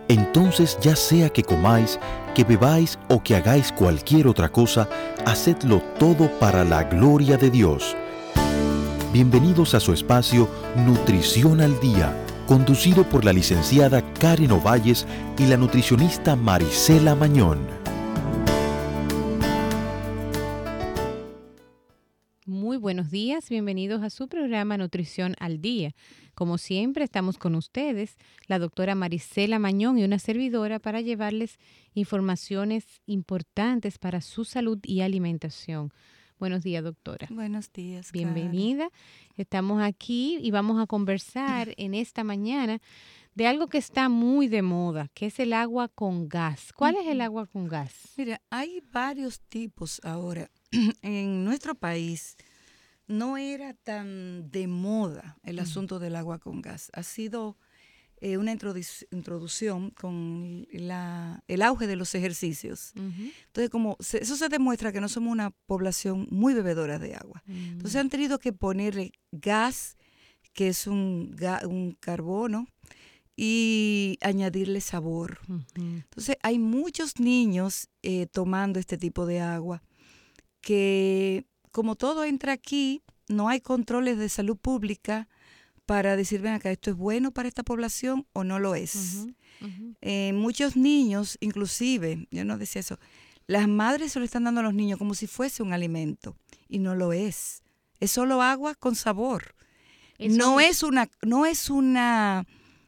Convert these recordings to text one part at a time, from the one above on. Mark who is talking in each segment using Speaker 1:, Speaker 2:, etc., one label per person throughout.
Speaker 1: Entonces, ya sea que comáis, que bebáis o que hagáis cualquier otra cosa, hacedlo todo para la gloria de Dios. Bienvenidos a su espacio Nutrición al Día, conducido por la licenciada Karen Ovalles y la nutricionista Marisela Mañón.
Speaker 2: Muy buenos días, bienvenidos a su programa Nutrición al Día. Como siempre, estamos con ustedes, la doctora Marisela Mañón y una servidora para llevarles informaciones importantes para su salud y alimentación. Buenos días, doctora.
Speaker 3: Buenos días,
Speaker 2: bienvenida. Estamos aquí y vamos a conversar en esta mañana de algo que está muy de moda, que es el agua con gas. ¿Cuál es el agua con gas?
Speaker 3: Mira, hay varios tipos ahora. En nuestro país no era tan de moda el asunto del agua con gas. Ha sido una introducción con el auge de los ejercicios. Entonces, eso se demuestra que no somos una población muy bebedora de agua. Entonces, han tenido que ponerle gas, que es un carbono, y añadirle sabor. Entonces, hay muchos niños tomando este tipo de agua que, como todo entra aquí, no hay controles de salud pública para decir, ven acá, ¿esto es bueno para esta población o no lo es? Muchos niños, inclusive, yo no decía eso, las madres se lo están dando a los niños como si fuese un alimento y no lo es. Es solo agua con sabor. No es una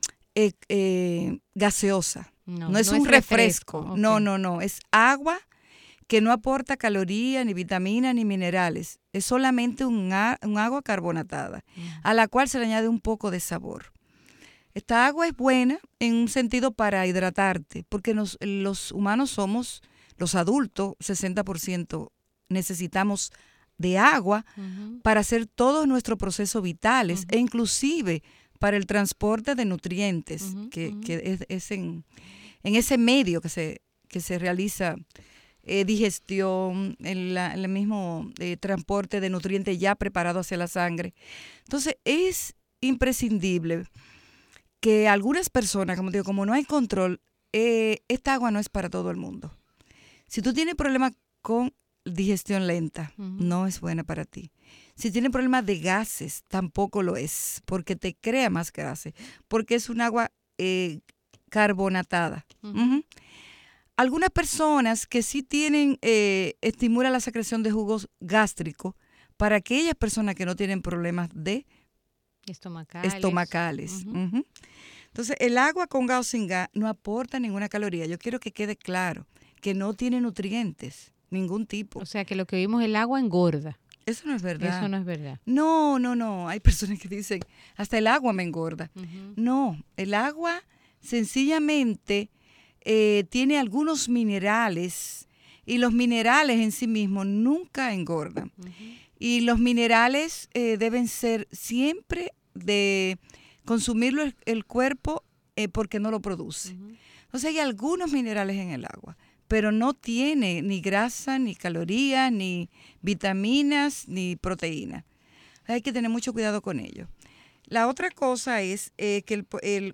Speaker 3: gaseosa, no es un refresco. Okay. No, es agua que no aporta calorías, ni vitaminas, ni minerales. Es solamente un agua carbonatada, a la cual se le añade un poco de sabor. Esta agua es buena en un sentido para hidratarte, porque los humanos somos, los adultos, 60% necesitamos de agua para hacer todos nuestros procesos vitales e inclusive para el transporte de nutrientes, que es en ese medio que se realiza digestión, el mismo transporte de nutrientes ya preparado hacia la sangre. Entonces, es imprescindible que algunas personas, como digo, como no hay control, esta agua no es para todo el mundo. Si tú tienes problemas con digestión lenta, no es buena para ti. Si tienes problemas de gases, tampoco lo es, porque te crea más gases, porque es un agua carbonatada. Algunas personas que sí tienen, estimula la secreción de jugos gástricos para aquellas personas que no tienen problemas de estomacales. Entonces, el agua con gas o sin gas no aporta ninguna caloría. Yo quiero que quede claro que no tiene nutrientes, ningún tipo.
Speaker 2: O sea, que lo que vimos, el agua engorda.
Speaker 3: Eso no es verdad.
Speaker 2: Eso no es verdad.
Speaker 3: No. Hay personas que dicen, hasta el agua me engorda. No, el agua sencillamente tiene algunos minerales y los minerales en sí mismos nunca engordan. Y los minerales deben ser siempre de consumirlo el cuerpo porque no lo produce. Entonces hay algunos minerales en el agua, pero no tiene ni grasa, ni calorías, ni vitaminas, ni proteínas. Hay que tener mucho cuidado con ello. La otra cosa es que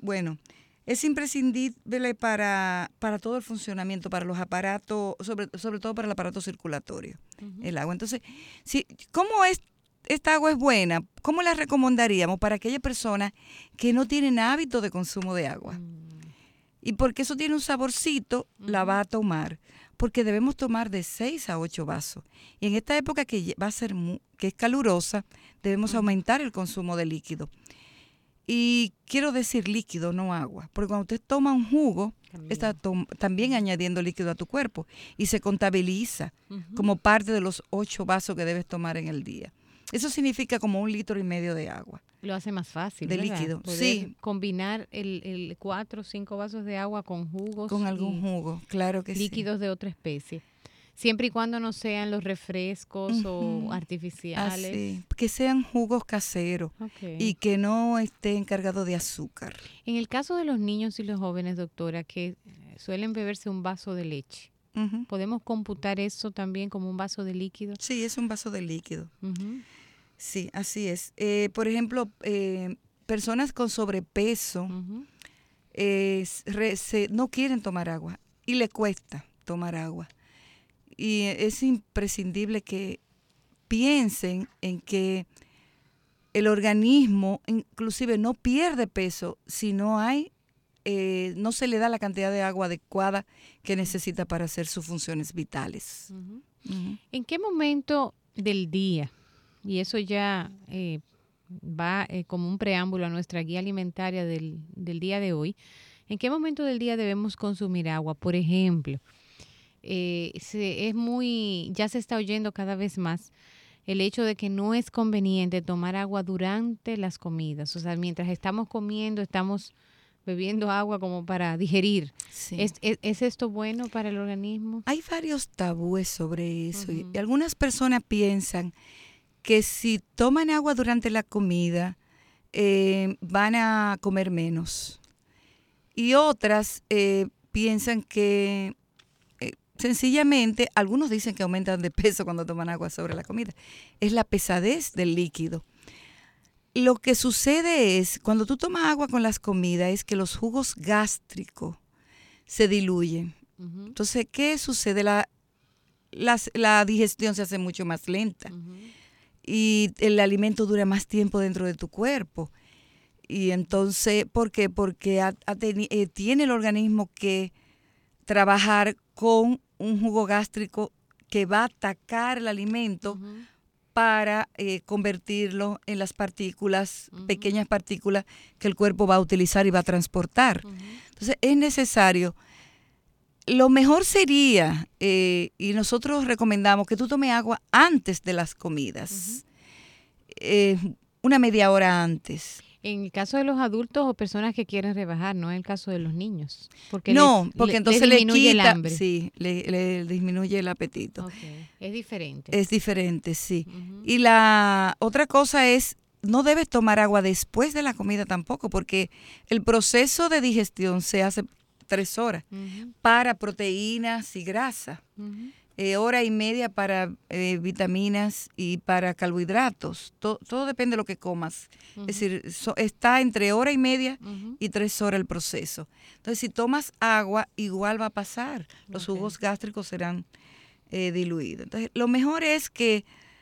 Speaker 3: es imprescindible para todo el funcionamiento, para los aparatos, sobre todo para el aparato circulatorio, el agua. Entonces, ¿cómo esta agua es buena? ¿Cómo la recomendaríamos para aquellas personas que no tienen hábito de consumo de agua? Y porque eso tiene un saborcito, la va a tomar. Porque debemos tomar de 6 a 8 vasos. Y en esta época que es calurosa, debemos aumentar el consumo de líquido. Y quiero decir líquido, no agua. Porque cuando usted toma un jugo, está también añadiendo líquido a tu cuerpo. Y se contabiliza como parte de los 8 vasos que debes tomar en el día. Eso significa como 1,5 litros de agua.
Speaker 2: Lo hace más fácil,
Speaker 3: de
Speaker 2: ¿verdad?
Speaker 3: líquido.
Speaker 2: Poder
Speaker 3: sí.
Speaker 2: combinar el 4 o 5 vasos de agua con jugos.
Speaker 3: Con algún jugo, claro que
Speaker 2: líquidos de otra especie. Siempre y cuando no sean los refrescos o artificiales.
Speaker 3: Así, que sean jugos caseros y que no estén cargados de azúcar.
Speaker 2: En el caso de los niños y los jóvenes, doctora, que suelen beberse un vaso de leche, ¿podemos computar eso también como un vaso de líquido?
Speaker 3: Sí, es un vaso de líquido. Sí, así es. Por ejemplo, personas con sobrepeso no quieren tomar agua y le cuesta tomar agua. Y es imprescindible que piensen en que el organismo inclusive no pierde peso si no se le da la cantidad de agua adecuada que necesita para hacer sus funciones vitales.
Speaker 2: ¿En qué momento del día, y eso ya va como un preámbulo a nuestra guía alimentaria del día de hoy, en qué momento del día debemos consumir agua? Por ejemplo, ya se está oyendo cada vez más el hecho de que no es conveniente tomar agua durante las comidas. O sea, mientras estamos comiendo, estamos bebiendo agua como para digerir.
Speaker 3: Sí.
Speaker 2: ¿Es esto bueno para el organismo?
Speaker 3: Hay varios tabúes sobre eso. Y algunas personas piensan que si toman agua durante la comida, van a comer menos. Y otras piensan que sencillamente, algunos dicen que aumentan de peso cuando toman agua sobre la comida. Es la pesadez del líquido. Lo que sucede es, cuando tú tomas agua con las comidas, es que los jugos gástricos se diluyen. Entonces, ¿qué sucede? La digestión se hace mucho más lenta. Y el alimento dura más tiempo dentro de tu cuerpo. Y entonces, ¿por qué? Porque tiene el organismo que trabajar con un jugo gástrico que va a atacar el alimento para convertirlo en las partículas, pequeñas partículas que el cuerpo va a utilizar y va a transportar. Entonces es necesario, lo mejor sería, y nosotros recomendamos que tú tomes agua antes de las comidas, una media hora antes.
Speaker 2: En el caso de los adultos o personas que quieren rebajar, no en el caso de los niños. Porque
Speaker 3: entonces
Speaker 2: le disminuye el hambre.
Speaker 3: Sí, le disminuye el apetito.
Speaker 2: Okay. Es diferente.
Speaker 3: Es diferente, sí. Y la otra cosa es, no debes tomar agua después de la comida tampoco, porque el proceso de digestión se hace 3 horas para proteínas y grasa. Hora y media para vitaminas y para carbohidratos. Todo depende de lo que comas. Es decir, está entre hora y media y 3 horas el proceso. Entonces, si tomas agua, igual va a pasar. Los jugos gástricos serán diluidos. Entonces, lo mejor es que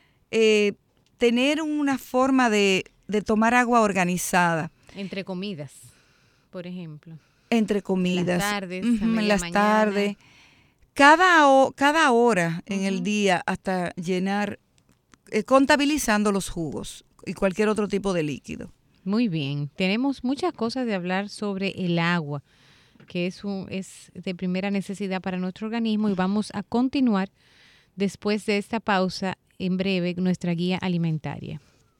Speaker 3: tener una forma de tomar agua organizada.
Speaker 2: Entre comidas, por ejemplo.
Speaker 3: Entre comidas.
Speaker 2: En las tardes,
Speaker 3: en las tardes. Cada hora en el día hasta llenar, contabilizando los jugos y cualquier otro tipo de líquido.
Speaker 2: Muy bien. Tenemos muchas cosas de hablar sobre el agua, que es de primera necesidad para nuestro organismo, y vamos a continuar después de esta pausa, en breve, nuestra guía alimentaria.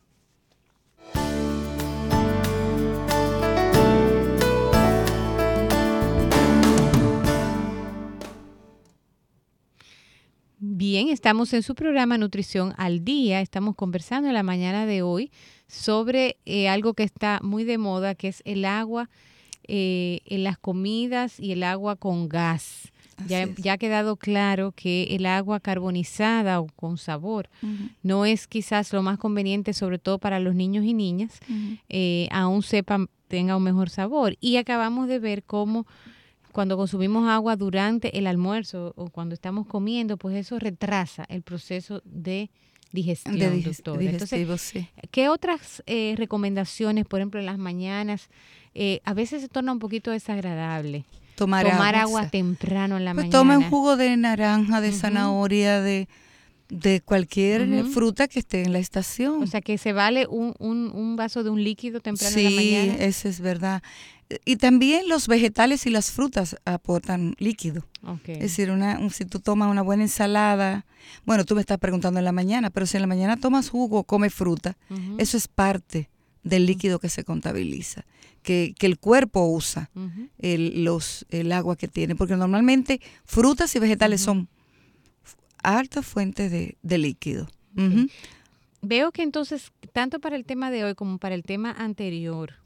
Speaker 2: Bien, estamos en su programa Nutrición al Día. Estamos conversando en la mañana de hoy sobre algo que está muy de moda, que es el agua en las comidas y el agua con gas. Ya ha quedado claro que el agua carbonizada o con sabor no es quizás lo más conveniente, sobre todo para los niños y niñas, aún tenga un mejor sabor. Y acabamos de ver cómo cuando consumimos agua durante el almuerzo o cuando estamos comiendo, pues eso retrasa el proceso de digestión, doctora. Entonces,
Speaker 3: sí.
Speaker 2: ¿Qué otras recomendaciones, por ejemplo, en las mañanas? A veces se torna un poquito desagradable tomar agua temprano en la mañana.
Speaker 3: Toma un jugo de naranja, de zanahoria, de cualquier fruta que esté en la estación.
Speaker 2: O sea, que se vale un vaso de un líquido temprano en la mañana.
Speaker 3: Sí, eso es verdad. Y también los vegetales y las frutas aportan líquido. Es decir, si tú tomas una buena ensalada, bueno, tú me estás preguntando en la mañana, pero si en la mañana tomas jugo o comes fruta, eso es parte del líquido que se contabiliza, que el cuerpo usa, el agua que tiene, porque normalmente frutas y vegetales son altas fuentes de líquido.
Speaker 2: Veo que entonces, tanto para el tema de hoy como para el tema anterior,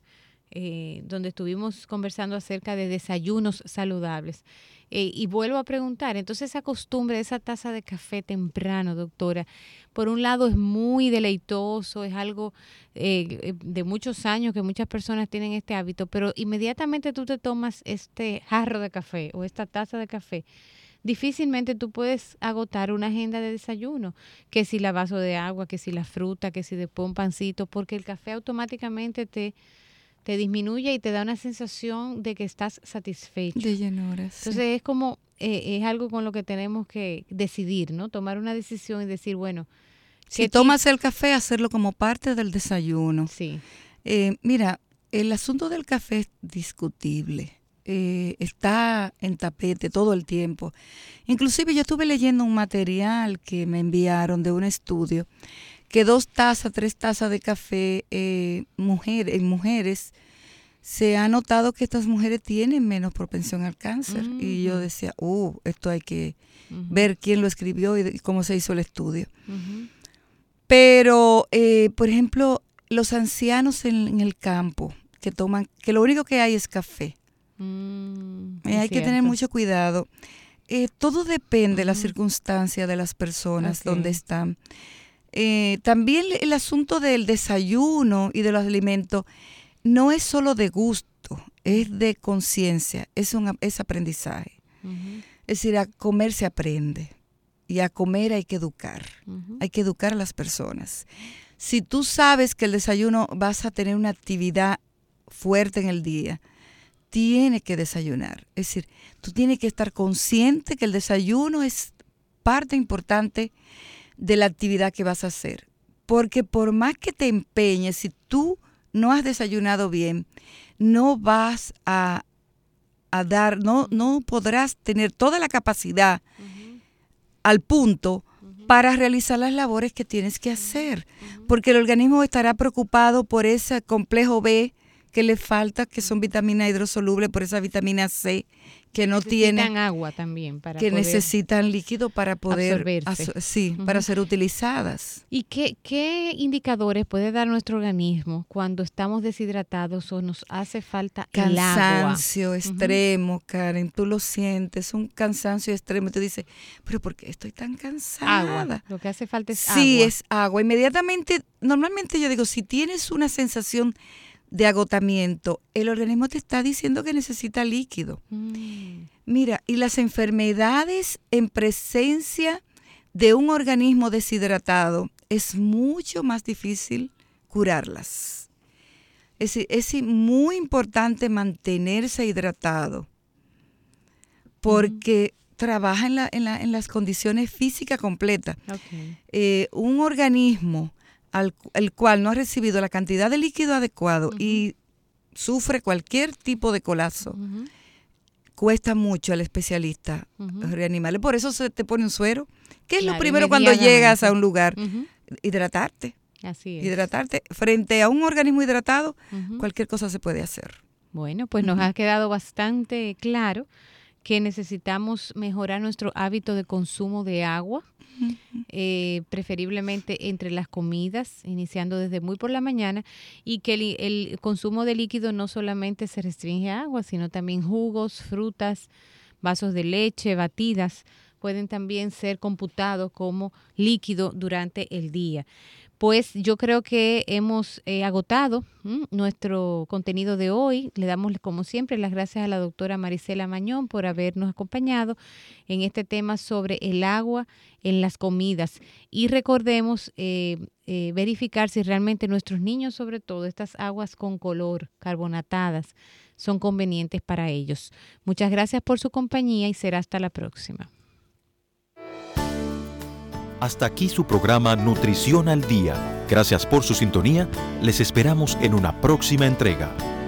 Speaker 2: donde estuvimos conversando acerca de desayunos saludables. Y vuelvo a preguntar, entonces esa costumbre, esa taza de café temprano, doctora, por un lado es muy deleitoso, es algo de muchos años que muchas personas tienen este hábito, pero inmediatamente tú te tomas este jarro de café o esta taza de café, difícilmente tú puedes agotar una agenda de desayuno, que si la vaso de agua, que si la fruta, que si después un pancito, porque el café automáticamente te disminuye y te da una sensación de que estás satisfecho.
Speaker 3: De llenura, sí.
Speaker 2: Entonces es como, es algo con lo que tenemos que decidir, ¿no? Tomar una decisión y decir, bueno.
Speaker 3: Si tomas el café, hacerlo como parte del desayuno.
Speaker 2: Sí.
Speaker 3: Mira, el asunto del café es discutible. Está en tapete todo el tiempo. Inclusive yo estuve leyendo un material que me enviaron de un estudio que 2 tazas, 3 tazas de café en mujeres, se ha notado que estas mujeres tienen menos propensión al cáncer. Uh-huh. Y yo decía, esto hay que ver quién lo escribió y cómo se hizo el estudio. Uh-huh. Pero, por ejemplo, los ancianos en el campo que toman, que lo único que hay es café. Hay que tener mucho cuidado. Todo depende de la circunstancia de las personas donde están. También el asunto del desayuno y de los alimentos no es solo de gusto, es de conciencia, es aprendizaje. Uh-huh. Es decir, a comer se aprende y a comer hay que educar. Uh-huh. Hay que educar a las personas. Si tú sabes que el desayuno vas a tener una actividad fuerte en el día, tienes que desayunar. Es decir, tú tienes que estar consciente que el desayuno es parte importante de la actividad que vas a hacer. Porque por más que te empeñes, si tú no has desayunado bien, no vas a dar, no podrás tener toda la capacidad al punto para realizar las labores que tienes que hacer. Porque el organismo estará preocupado por ese complejo B que le falta, que son vitaminas hidrosolubles, por esa vitamina C que no tienen.
Speaker 2: Necesitan agua también para
Speaker 3: que necesitan líquido para poder
Speaker 2: absorberse.
Speaker 3: Para ser utilizadas.
Speaker 2: ¿Y qué indicadores puede dar nuestro organismo cuando estamos deshidratados o nos hace falta el agua?
Speaker 3: Cansancio extremo, Karen, tú lo sientes, un cansancio extremo, y tú dices, pero ¿por qué estoy tan cansada?
Speaker 2: Agua, lo que hace falta es agua.
Speaker 3: Sí, es agua. Inmediatamente, normalmente yo digo, si tienes una sensación de agotamiento, el organismo te está diciendo que necesita líquido. Mira, y las enfermedades en presencia de un organismo deshidratado es mucho más difícil curarlas. Es muy importante mantenerse hidratado porque trabaja en las condiciones físicas completas. Okay. Un organismo el cual no ha recibido la cantidad de líquido adecuado y sufre cualquier tipo de colapso, cuesta mucho al especialista reanimarle. Por eso se te pone un suero. ¿Qué es lo primero cuando llegas a un lugar? Hidratarte.
Speaker 2: Así es.
Speaker 3: Hidratarte. Frente a un organismo hidratado, cualquier cosa se puede hacer.
Speaker 2: Bueno, pues nos ha quedado bastante claro que necesitamos mejorar nuestro hábito de consumo de agua, preferiblemente entre las comidas, iniciando desde muy por la mañana, y que el consumo de líquido no solamente se restringe a agua, sino también jugos, frutas, vasos de leche, batidas, pueden también ser computados como líquido durante el día. Pues yo creo que hemos agotado nuestro contenido de hoy. Le damos, como siempre, las gracias a la doctora Marisela Mañón por habernos acompañado en este tema sobre el agua en las comidas. Y recordemos verificar si realmente nuestros niños, sobre todo estas aguas con color, carbonatadas, son convenientes para ellos. Muchas gracias por su compañía y será hasta la próxima.
Speaker 1: Hasta aquí su programa Nutrición al Día. Gracias por su sintonía. Les esperamos en una próxima entrega.